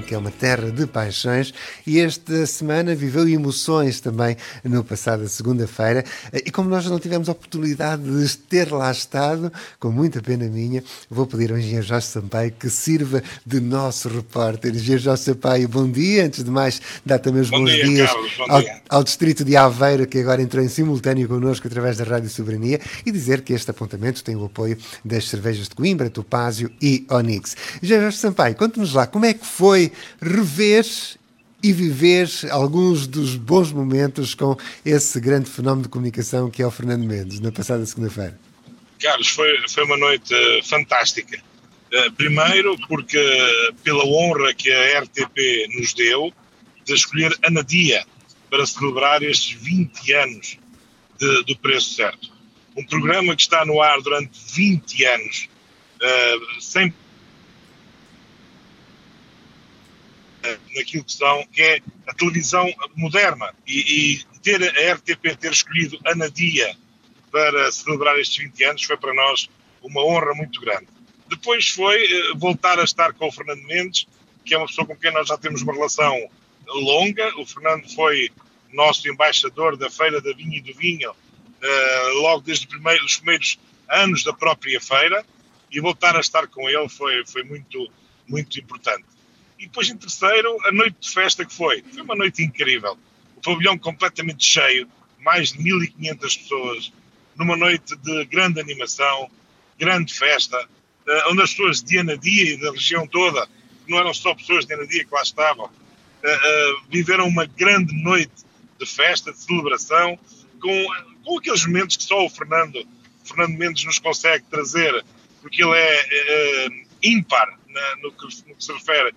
que é uma terra de paixões, e esta semana viveu emoções também no passado segunda-feira. E como nós não tivemos a oportunidade de ter lá estado, com muita pena minha, vou pedir ao engenheiro Jorge Sampaio que sirva de nosso repórter. Engenheiro Jorge Sampaio, bom dia. Antes de mais, dá também os bons dias, Carlos, ao distrito de Aveiro, que agora entrou em simultâneo connosco através da Rádio Soberania, e dizer que este apontamento tem o apoio das cervejas de Coimbra, Topázio e Onyx. Jorge Sampaio, conte-nos lá como é que foi rever e viver alguns dos bons momentos com esse grande fenómeno de comunicação que é o Fernando Mendes, na passada segunda-feira. Carlos, foi uma noite fantástica. Primeiro porque pela honra que a RTP nos deu de escolher a Anadia para celebrar estes 20 anos do Preço Certo. Um programa que está no ar durante 20 anos, sem naquilo que é a televisão moderna. E ter a RTP ter escolhido a Anadia para celebrar estes 20 anos foi para nós uma honra muito grande. Depois foi voltar a estar com o Fernando Mendes, que é uma pessoa com quem nós já temos uma relação longa. O Fernando foi nosso embaixador da Feira da Vinha e do Vinho, logo desde os primeiros anos da própria feira, e voltar a estar com ele foi muito, muito importante. E depois, em terceiro, a noite de festa que foi uma noite incrível. O pavilhão completamente cheio, mais de 1.500 pessoas, numa noite de grande animação, grande festa, onde as pessoas de Anadia e da região toda, não eram só pessoas de Anadia que lá estavam, viveram uma grande noite de festa, de celebração, com aqueles momentos que só o Fernando Mendes nos consegue trazer, porque ele é ímpar no que se refere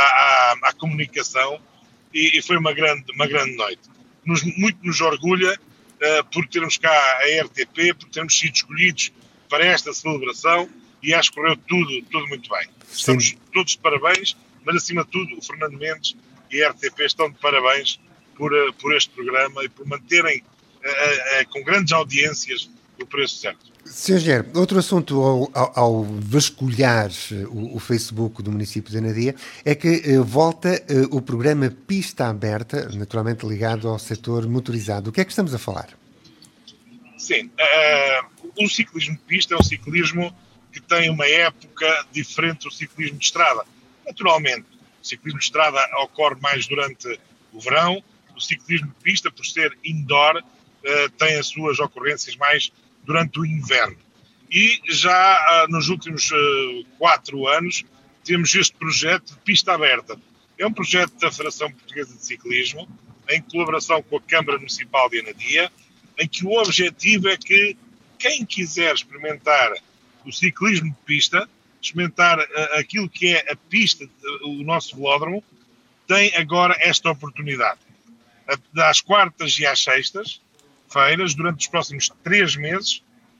à comunicação, e foi uma grande noite. Muito nos orgulha por termos cá a RTP, por termos sido escolhidos para esta celebração, e acho que correu tudo muito bem. Estamos todos de parabéns, mas acima de tudo o Fernando Mendes e a RTP estão de parabéns por este programa e por manterem com grandes audiências o Preço Certo. Sr. Engenheiro, outro assunto ao vasculhar o Facebook do município de Anadia é que volta o programa Pista Aberta, naturalmente ligado ao setor motorizado. O que é que estamos a falar? Sim, o ciclismo de pista é um ciclismo que tem uma época diferente do ciclismo de estrada. Naturalmente, o ciclismo de estrada ocorre mais durante o verão, o ciclismo de pista, por ser indoor, tem as suas ocorrências mais durante o inverno. E já nos últimos 4 anos temos este projeto de Pista Aberta. É um projeto da Federação Portuguesa de Ciclismo, em colaboração com a Câmara Municipal de Anadia, em que o objetivo é que quem quiser experimentar o ciclismo de pista, experimentar aquilo que é a pista, o nosso velódromo, tem agora esta oportunidade. Às quartas e às sextas-feiras, durante os próximos 3 meses,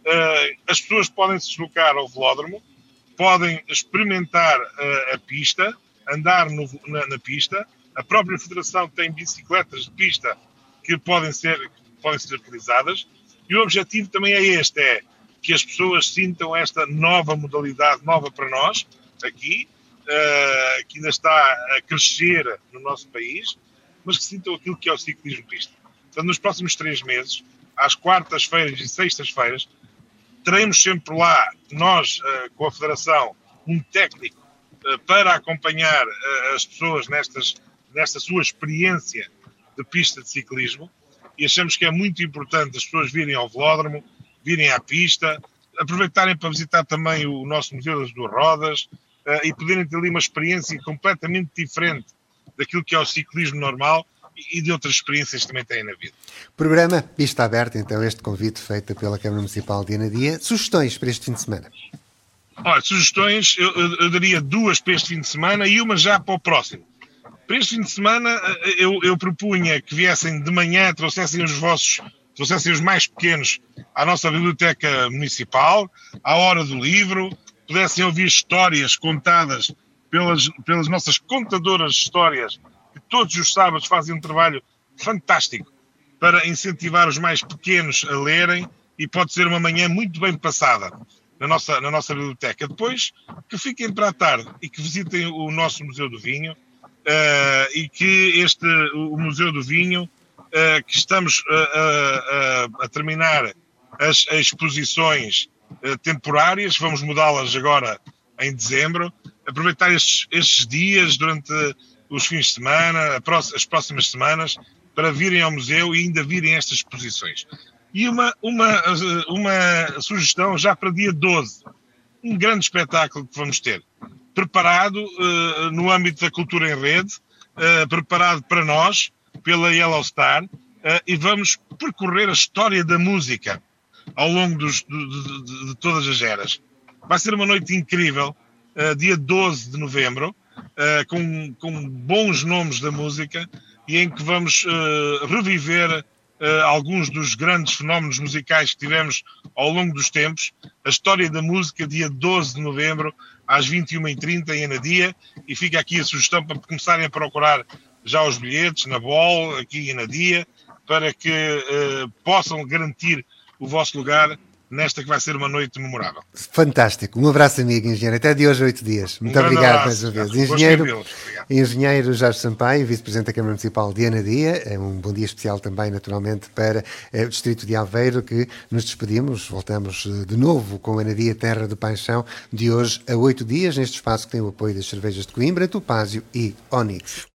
as pessoas podem se deslocar ao velódromo, podem experimentar a pista, andar na pista. A própria Federação tem bicicletas de pista que podem ser utilizadas, e o objetivo também é este, é que as pessoas sintam esta nova modalidade, nova para nós, aqui, que ainda está a crescer no nosso país, mas que sintam aquilo que é o ciclismo de pista. Portanto, nos próximos 3 meses, às quartas-feiras e sextas-feiras, teremos sempre lá, nós, com a Federação, um técnico para acompanhar as pessoas nesta sua experiência de pista de ciclismo, e achamos que é muito importante as pessoas virem ao velódromo, virem à pista, aproveitarem para visitar também o nosso Museu das Duas Rodas e poderem ter ali uma experiência completamente diferente daquilo que é o ciclismo normal e de outras experiências que também têm na vida. Programa Pista Aberta, então, este convite feito pela Câmara Municipal de Anadia. Sugestões para este fim de semana? Olha, sugestões, eu daria 2 para este fim de semana e uma já para o próximo. Para este fim de semana, eu propunha que viessem de manhã, trouxessem os mais pequenos à nossa biblioteca municipal, à hora do livro, pudessem ouvir histórias contadas pelas nossas contadoras de histórias, que todos os sábados fazem um trabalho fantástico para incentivar os mais pequenos a lerem, e pode ser uma manhã muito bem passada na nossa biblioteca. Depois, que fiquem para a tarde e que visitem o nosso Museu do Vinho, e que o Museu do Vinho, que estamos a terminar as exposições temporárias, vamos mudá-las agora em dezembro, aproveitar estes dias durante os fins de semana, as próximas semanas, para virem ao museu e ainda virem estas exposições. E uma sugestão já para dia 12, um grande espetáculo que vamos ter, preparado no âmbito da cultura em rede, preparado para nós, pela Yellow Star, e vamos percorrer a história da música ao longo de todas as eras. Vai ser uma noite incrível, dia 12 de novembro, com bons nomes da música, e em que vamos reviver alguns dos grandes fenómenos musicais que tivemos ao longo dos tempos. A história da música, dia 12 de novembro, às 21h30 em Anadia, e fica aqui a sugestão para começarem a procurar já os bilhetes na BOL, aqui em Anadia, para que possam garantir o vosso lugar nesta que vai ser uma noite memorável. Fantástico. Um abraço, amigo engenheiro. Até de hoje a 8 dias. Muito obrigado mais uma vez. Engenheiro Jorge Sampaio, Vice-Presidente da Câmara Municipal de Anadia. É um bom dia especial também, naturalmente, para o Distrito de Aveiro, que nos despedimos. Voltamos de novo com Anadia, Terra do Paixão, de hoje a 8 dias, neste espaço que tem o apoio das cervejas de Coimbra, Topázio e Onyx.